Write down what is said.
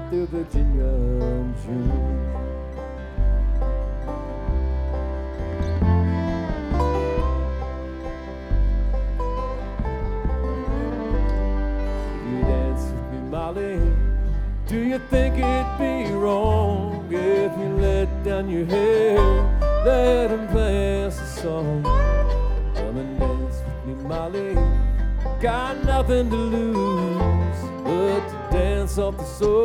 through Virginia in June. You dance with me, Molly. Do you think it'd be wrong if you let down your hair, let him pass the song? Come and dance with me, Molly. Got nothing to lose but to dance off the soul.